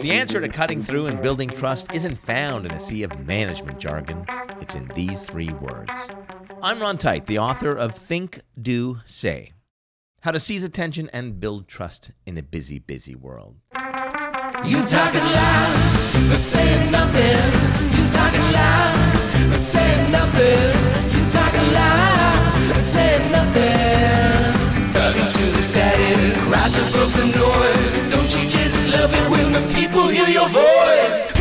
The answer to cutting through and building trust isn't found in a sea of management jargon. It's in these 3 words. I'm Ron Tite, the author of Think, Do, Say: How to Seize Attention and Build Trust in a Busy, Busy World. You talking loud, but saying nothing. You talking loud, but saying nothing. You talking loud, but saying nothing. Cutting through the static, rise above the noise. Don't you just love it when the people hear your voice?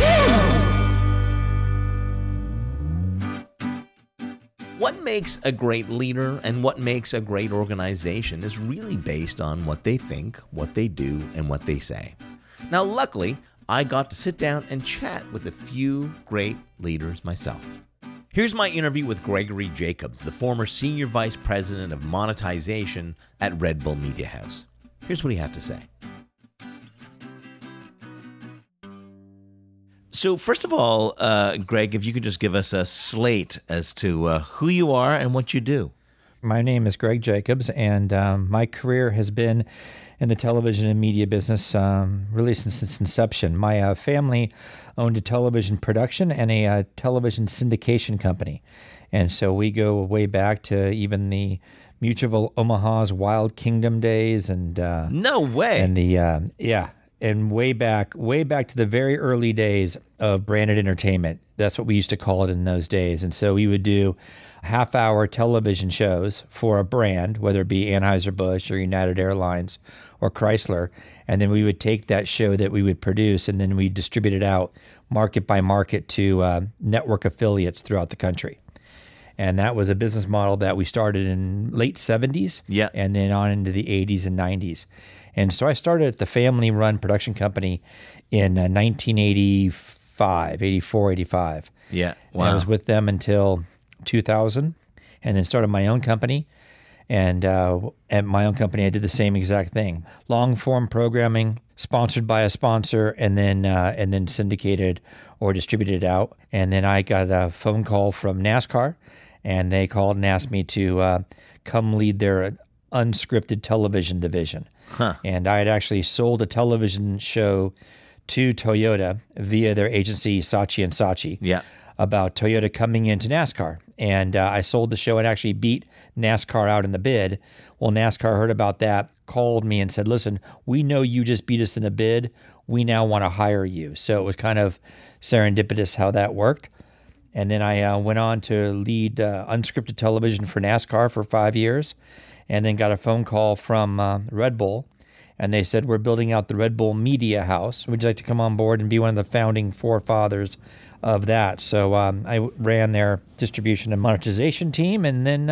What makes a great leader and what makes a great organization is really based on what they think, what they do, and what they say. Now, luckily, I got to sit down and chat with a few great leaders myself. Here's my interview with Gregory Jacobs, the former Senior Vice President of Monetization at Red Bull Media House. Here's what he had to say. So first of all, Greg, if you could just give us a slate as to who you are and what you do. My name is Greg Jacobs, and my career has been in the television and media business really since its inception. My family owned a television production and a television syndication company. And so we go way back to even the Mutual Omaha's Wild Kingdom days. And no way. And and way back to the very early days of branded entertainment. That's what we used to call it in those days. And so we would do half-hour television shows for a brand, whether it be Anheuser-Busch or United Airlines or Chrysler, and then we would take that show that we would produce and then we distribute it out market by market to network affiliates throughout the country. And that was a business model that we started in late 70s and then on into the 80s and 90s. And so I started at the family-run production company in 1985, 84, 85. Yeah, wow. And I was with them until 2000, and then started my own company. And at my own company, I did the same exact thing: long-form programming, sponsored by a sponsor, and then syndicated or distributed out. And then I got a phone call from NASCAR, and they called and asked me to come lead their unscripted television division. And I had actually sold a television show to Toyota via their agency Saatchi & Saatchi. About Toyota coming into NASCAR. And I sold the show and actually beat NASCAR out in the bid. Well, NASCAR heard about that, called me and said, listen, we know you just beat us in a bid. We now want to hire you. So it was kind of serendipitous how that worked. And then I went on to lead unscripted television for NASCAR for 5 years, and then got a phone call from Red Bull. And they said, we're building out the Red Bull Media House. Would you like to come on board and be one of the founding forefathers of that? So I ran their distribution and monetization team, and then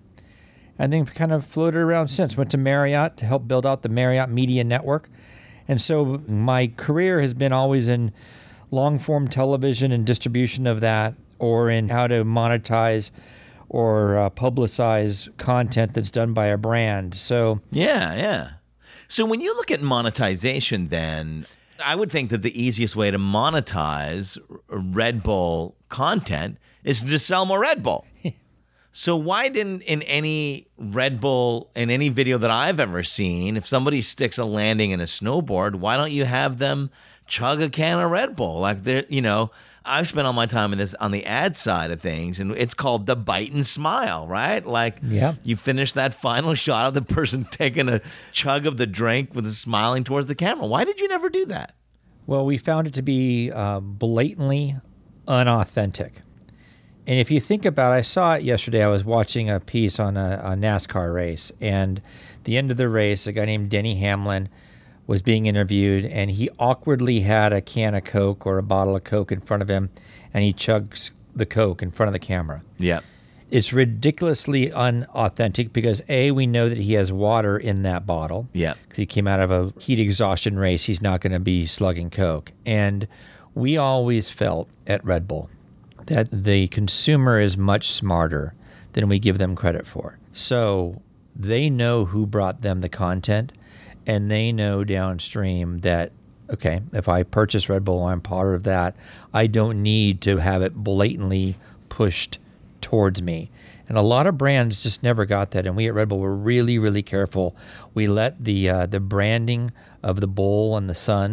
kind of floated around since. Went to Marriott to help build out the Marriott Media Network. And so my career has been always in long-form television and distribution of that, or in how to monetize or publicize content that's done by a brand. So yeah. So when you look at monetization, then I would think that the easiest way to monetize Red Bull content is to sell more Red Bull. So why didn't in any video that I've ever seen, if somebody sticks a landing in a snowboard, why don't you have them chug a can of Red Bull? Like I've spent all my time on the ad side of things, and it's called the bite and smile, right? Like you finish that final shot of the person taking a chug of the drink with a smiling towards the camera. Why did you never do that? Well, we found it to be blatantly unauthentic. And if you think about it, I saw it yesterday. I was watching a piece on a NASCAR race, and at the end of the race, a guy named Denny Hamlin was being interviewed, and he awkwardly had a can of Coke or a bottle of Coke in front of him, and he chugs the Coke in front of the camera. Yeah. It's ridiculously unauthentic because, A, we know that he has water in that bottle. Yeah. Because he came out of a heat exhaustion race. He's not going to be slugging Coke. And we always felt at Red Bull that the consumer is much smarter than we give them credit for. So they know who brought them the content, and they know downstream that, okay, if I purchase Red Bull, I'm part of that. I don't need to have it blatantly pushed towards me. And a lot of brands just never got that. And we at Red Bull were really, really careful. We let the branding of the bull and the sun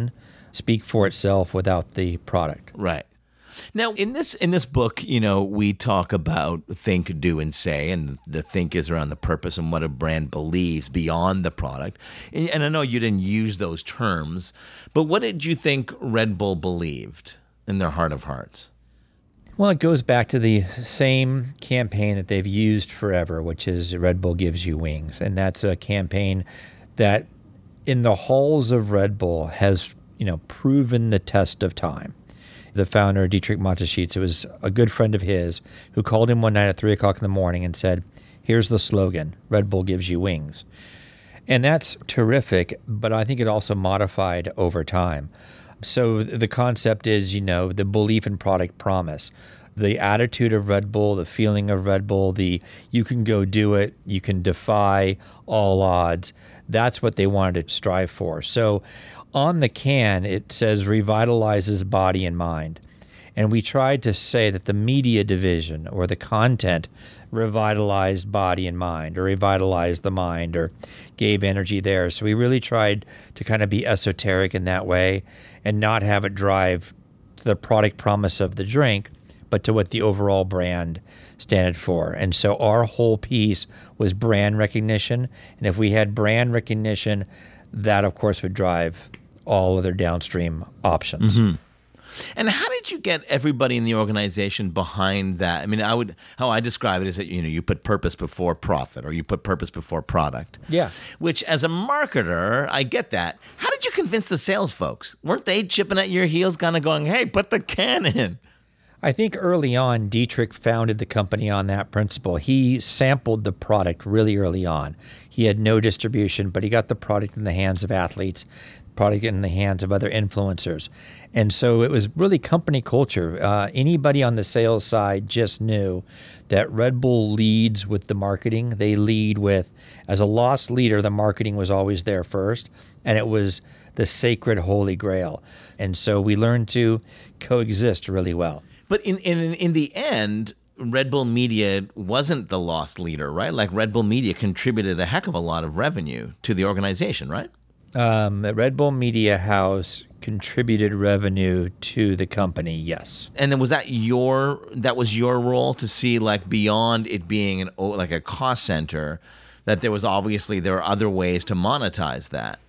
speak for itself without the product. Right. Now, in this book, we talk about think, do, and say, and the think is around the purpose and what a brand believes beyond the product. And I know you didn't use those terms, but what did you think Red Bull believed in their heart of hearts? Well, it goes back to the same campaign that they've used forever, which is Red Bull gives you wings. And that's a campaign that in the halls of Red Bull has, proven the test of time. The founder, Dietrich Mateschitz, it was a good friend of his who called him one night at 3 o'clock in the morning and said, here's the slogan, Red Bull gives you wings. And that's terrific, but I think it also modified over time. So the concept is, the belief in product promise, the attitude of Red Bull, the feeling of Red Bull, the you can go do it, you can defy all odds. That's what they wanted to strive for. So on the can, it says revitalizes body and mind. And we tried to say that the media division or the content revitalized body and mind, or revitalized the mind, or gave energy there. So we really tried to kind of be esoteric in that way and not have it drive the product promise of the drink, but to what the overall brand stood for. And so our whole piece was brand recognition. And if we had brand recognition, that of course would drive all other downstream options. Mm-hmm. And how did you get everybody in the organization behind that? I mean, how I describe it is that, you put purpose before profit, or you put purpose before product. Yeah. Which, as a marketer, I get that. How did you convince the sales folks? Weren't they chipping at your heels, kind of going, hey, put the can in? I think early on, Dietrich founded the company on that principle. He sampled the product really early on. He had no distribution, but he got the product in the hands of athletes, product in the hands of other influencers. And so it was really company culture. Anybody on the sales side just knew that Red Bull leads with the marketing. They lead with, as a lost leader, the marketing was always there first, and it was the sacred holy grail. And so we learned to coexist really well. But in the end, Red Bull Media wasn't the lost leader, right? Like Red Bull Media contributed a heck of a lot of revenue to the organization, right? The Red Bull Media House contributed revenue to the company, yes. And then was that your role to see, like, beyond it being like a cost center, that there were other ways to monetize that?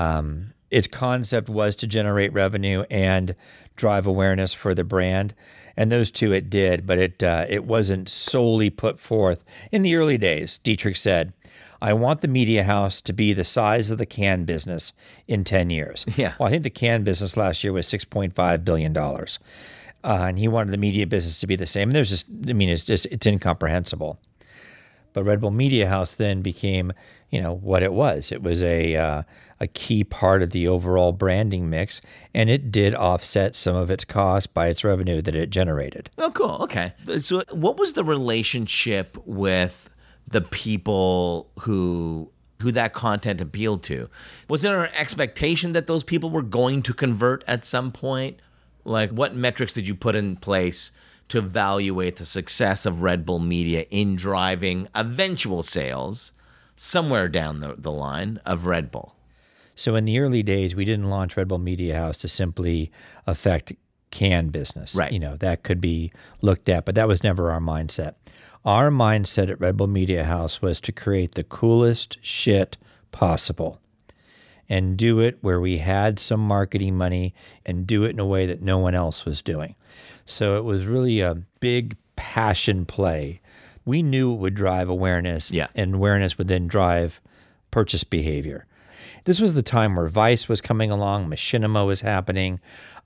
Its concept was to generate revenue and drive awareness for the brand, and those two it did, but it wasn't solely put forth. In the early days, Dietrich said, I want the media house to be the size of the can business in 10 years. Yeah. Well, I think the can business last year was $6.5 billion. And he wanted the media business to be the same. And it's incomprehensible. But Red Bull Media House then became, what it was. It was a key part of the overall branding mix, and it did offset some of its costs by its revenue that it generated. Oh, cool. Okay. So what was the relationship with the people who that content appealed to? Was there an expectation that those people were going to convert at some point? Like, what metrics did you put in place to evaluate the success of Red Bull Media in driving eventual sales somewhere down the line of Red Bull? So in the early days, we didn't launch Red Bull Media House to simply affect can business. Right. That could be looked at, but that was never our mindset. Our mindset at Red Bull Media House was to create the coolest shit possible and do it where we had some marketing money and do it in a way that no one else was doing. So it was really a big passion play. We knew it would drive awareness, and awareness would then drive purchase behavior. This was the time where Vice was coming along, Machinima was happening,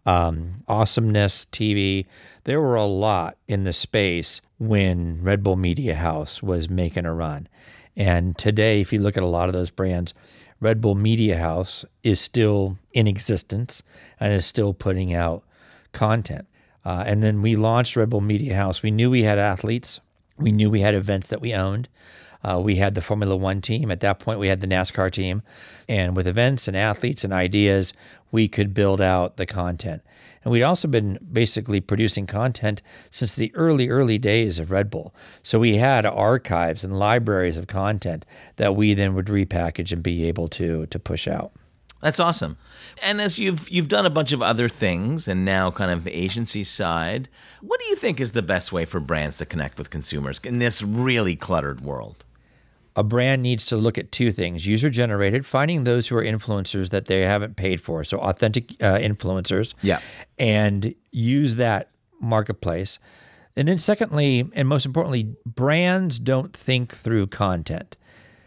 Awesomeness TV. There were a lot in the space when Red Bull Media House was making a run. And today, if you look at a lot of those brands, Red Bull Media House is still in existence and is still putting out content. And then we launched Red Bull Media House. We knew we had athletes. We knew we had events that we owned. We had the Formula One team. At that point, we had the NASCAR team. And with events and athletes and ideas, we could build out the content. And we'd also been basically producing content since the early days of Red Bull. So we had archives and libraries of content that we then would repackage and be able to push out. That's awesome. And as you've done a bunch of other things and now kind of agency side, what do you think is the best way for brands to connect with consumers in this really cluttered world? A brand needs to look at two things: user-generated, finding those who are influencers that they haven't paid for, so authentic influencers, Yeah. and use that marketplace. And then secondly, and most importantly, brands don't think through content.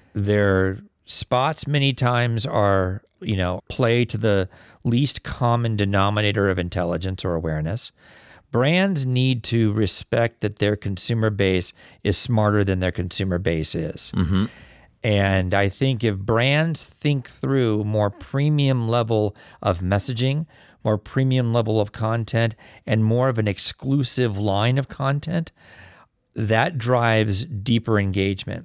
Their spots many times are, play to the least common denominator of intelligence or awareness. Brands need to respect that their consumer base is smarter than their consumer base is. Mm-hmm. And I think if brands think through more premium level of messaging, more premium level of content, and more of an exclusive line of content, that drives deeper engagement.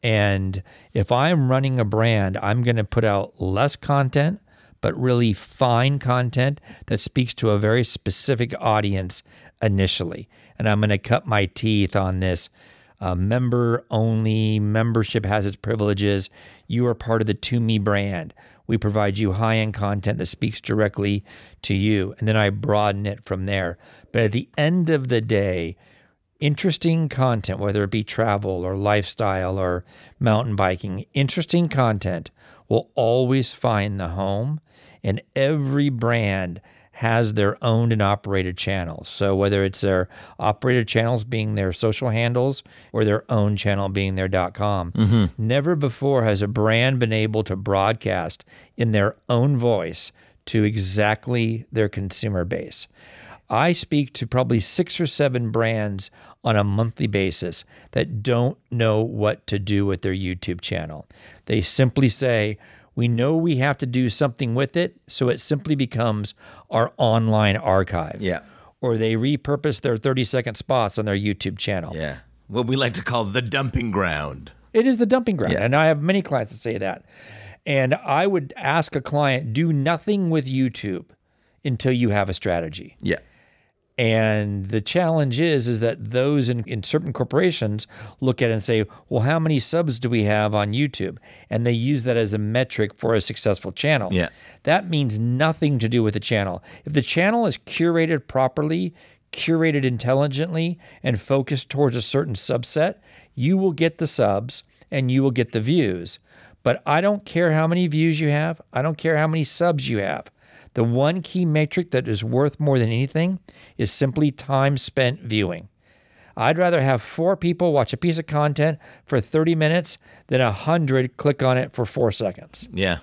And if I'm running a brand, I'm going to put out less content, but really fine content that speaks to a very specific audience initially. And I'm going to cut my teeth on this member only. Membership has its privileges. You are part of the ToMe brand. We provide you high-end content that speaks directly to you. And then I broaden it from there. But at the end of the day, interesting content, whether it be travel or lifestyle or mountain biking, interesting content will always find the home. And every brand has their owned and operated channels. So whether it's their operated channels being their social handles or their own channel being their .com, never before has a brand been able to broadcast in their own voice to exactly their consumer base. I speak to probably 6 or 7 brands on a monthly basis that don't know what to do with their YouTube channel. They simply say, we know we have to do something with it, so it simply becomes our online archive. Yeah. Or they repurpose their 30-second spots on their YouTube channel. Yeah. What we like to call the dumping ground. It is the dumping ground. Yeah. And I have many clients that say that. And I would ask a client, do nothing with YouTube until you have a strategy. Yeah. And the challenge is that those in certain corporations look at it and say, well, how many subs do we have on YouTube? And they use that as a metric for a successful channel. Yeah. That means nothing to do with the channel. If the channel is curated properly, curated intelligently, and focused towards a certain subset, you will get the subs and you will get the views. But I don't care how many views you have. I don't care how many subs you have. The one key metric that is worth more than anything is simply time spent viewing. I'd rather have 4 people watch a piece of content for 30 minutes than 100 click on it for 4 seconds. Yeah.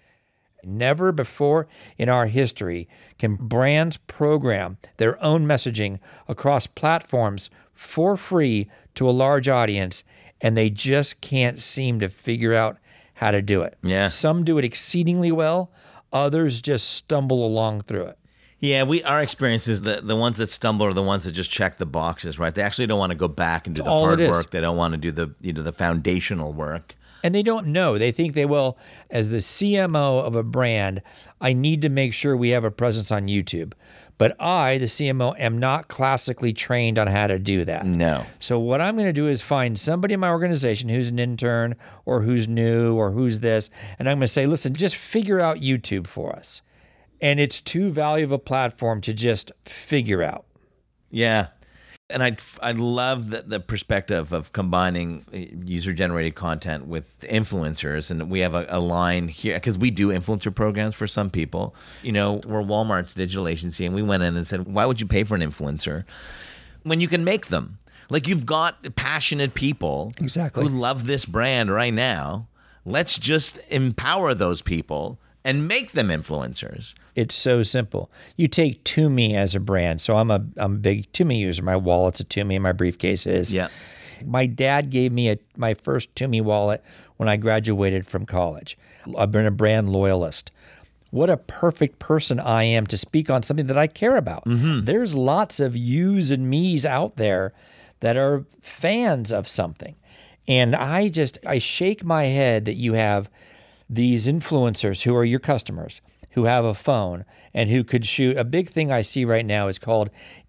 Never before in our history can brands program their own messaging across platforms for free to a large audience, and they just can't seem to figure out how to do it. Yeah. Some do it exceedingly well. Others just stumble along through it. Yeah, our experience is that the ones that stumble are the ones that just check the boxes, right? They actually don't want to go back and do the all hard it is. work. They don't want to do the foundational work. And they don't know. They think they will. As the CMO of a brand, I need to make sure we have a presence on YouTube. But I, the CMO, am not classically trained on how to do that. No. So what I'm going to do is find somebody in my organization who's an intern or who's new or who's this, and I'm going to say, listen, just figure out YouTube for us. And it's too valuable a platform to just figure out. Yeah. And I love the perspective of combining user-generated content with influencers. And we have a line here, because we do influencer programs for some people. We're Walmart's digital agency, and we went in and said, why would you pay for an influencer when you can make them? Like, you've got passionate people Exactly. who love this brand right now. Let's just empower those people and make them influencers. It's so simple. You take ToMe as a brand. So I'm a big ToMe user. My wallet's a ToMe, my briefcase is. Yeah. My dad gave me my first ToMe wallet when I graduated from college. I've been a brand loyalist. What a perfect person I am to speak on something that I care about. Mm-hmm. There's lots of yous and me's out there that are fans of something. And I shake my head that you have these influencers who are your customers, who have a phone and who could shoot. A big thing I see right now is called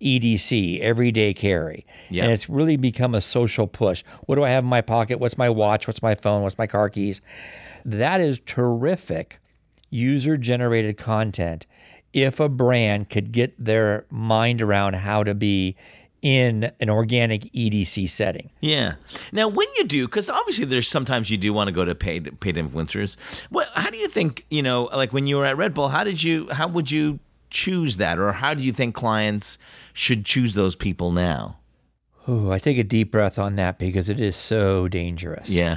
EDC, everyday carry. Yeah. And it's really become a social push. What do I have in my pocket? What's my watch? What's my phone? What's my car keys? That is terrific user-generated content if a brand could get their mind around how to be in an organic EDC setting. Yeah. Now, when you do, because obviously there's sometimes you do want to go to paid influencers. How do you think, like when you were at Red Bull, how would you choose that? Or how do you think clients should choose those people now? Ooh, I take a deep breath on that because it is so dangerous. Yeah.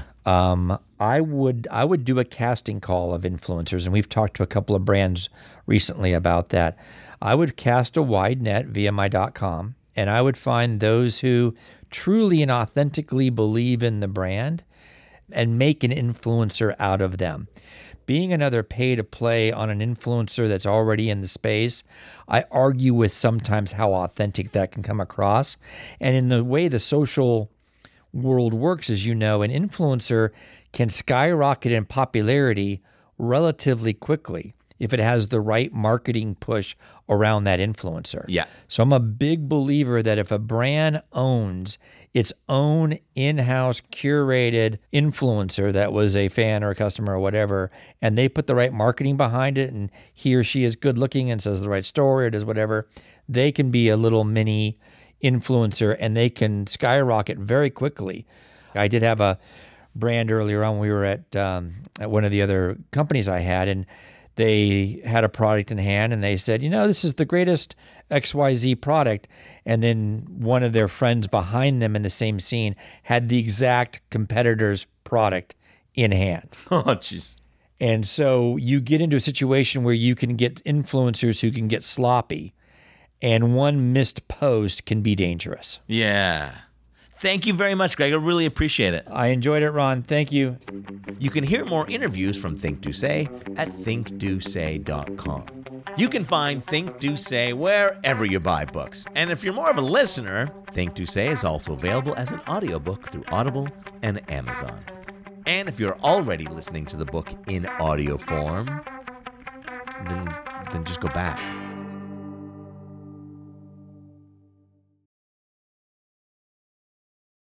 I would do a casting call of influencers, and we've talked to a couple of brands recently about that. I would cast a wide net via my.com, and I would find those who truly and authentically believe in the brand and make an influencer out of them. Being another pay-to-play on an influencer that's already in the space, I argue with sometimes how authentic that can come across. And in the way the social world works, as you know, an influencer can skyrocket in popularity relatively quickly if it has the right marketing push around that influencer. Yeah. So I'm a big believer that if a brand owns its own in-house curated influencer that was a fan or a customer or whatever, and they put the right marketing behind it, and he or she is good looking and says the right story or does whatever, they can be a little mini influencer and they can skyrocket very quickly. I did have a brand earlier on. We were at one of the other companies I had, and they had a product in hand and they said, this is the greatest XYZ product. And then one of their friends behind them in the same scene had the exact competitor's product in hand. Oh, jeez. And so you get into a situation where you can get influencers who can get sloppy, and one missed post can be dangerous. Yeah. Thank you very much, Greg. I really appreciate it. I enjoyed it, Ron. Thank you. You can hear more interviews from Think Do Say at thinkdosay.com. You can find Think Do Say wherever you buy books. And if you're more of a listener, Think Do Say is also available as an audiobook through Audible and Amazon. And if you're already listening to the book in audio form, then just go back.